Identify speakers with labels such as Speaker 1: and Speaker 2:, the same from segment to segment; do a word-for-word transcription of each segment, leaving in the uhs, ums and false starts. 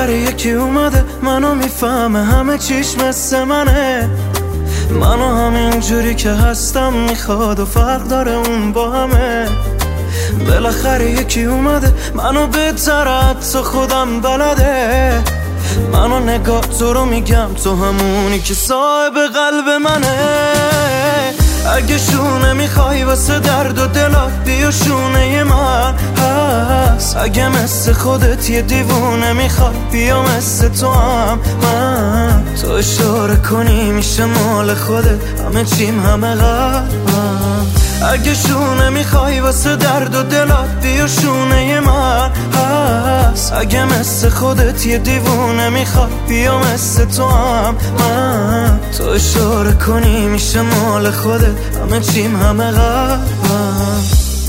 Speaker 1: بالاخره یکی اومده منو میفهمه همه چیش مثل منه، منو همین جوری که هستم میخواد و فرق داره اون با همه. بالاخره یکی اومده منو بهتر حتی خودم بلده، منو نگاه تو رو میگم تو همونی که صاحب قلب منه. اگه شونه میخوای واسه درد و دلات بیا شونه من هست، اگه مثل خودت یه دیوونه میخواد بیا مثل تو هم من. تو اشاره کنی میشه مال خودت همه چیم همه قلبم. اگه شونه میخوای واسه درد و دلات بیا شونه من هست، اگه مثل خودت یه دیوونه میخواد بیا مثل تو هم من. تو اشاره کنی میشه مال خودت همه چیم همه قلبم.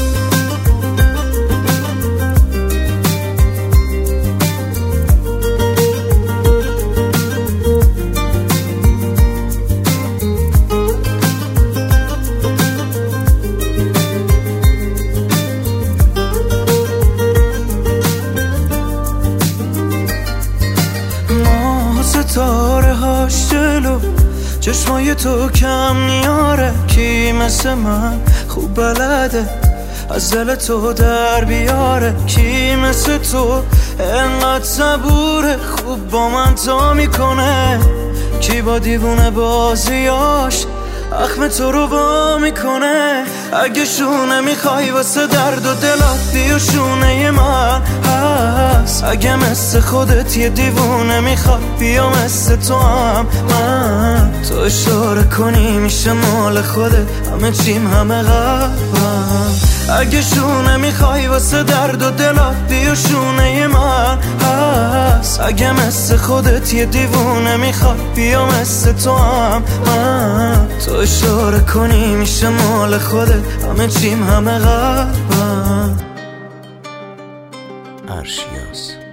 Speaker 1: ستاره هاش جلو چشمای تو کم نیاره، کی مثل من خوب بلده از دل تو در بیاره، کی مثل تو انقدر صبوره خوب با من تا میکنه، کی با دیوونه بازیاش اخم تو رو با میکنه. اگه شونه میخوای واسه درد و دلات بیا شونه من هست، اگه مثل خودت یه دیوونه میخواد بیا مثل تو هم من. تو اشاره کنی میشه مال خودت همه چیم همه قلبم. اگه شونه میخوای واسه درد و دلات بیا شونه من هست، اگه مثل خودت یه دیوونه میخواد بیا مثل تو هم من. تو اشاره کنی میشه مال خودت همه چیم همه قلبم.
Speaker 2: ارشیاس.